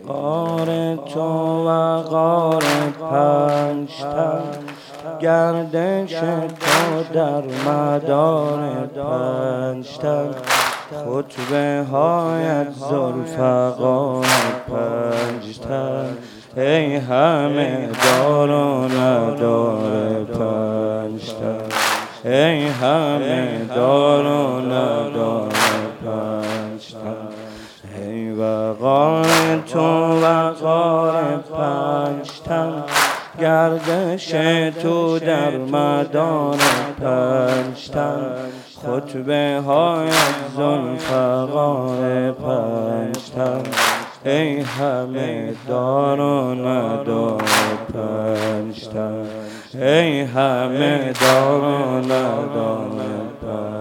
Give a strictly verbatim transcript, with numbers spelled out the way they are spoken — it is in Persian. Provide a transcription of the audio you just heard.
غار تو و غار پنجتن، گردش تو در مدار پنجتن، خطبه هایت ذوالفقار پنجتن، ای همه دار و ندار پنجتن، ای همه دار و ندار پنجتن، ای وقار تو وقار پنجتن، گردش تو در مدار پنجتن، خطبه های ذوالفقار پنجتن، ای همه دار و ندار پنجتن، ای همه دار و ندار پنجتن.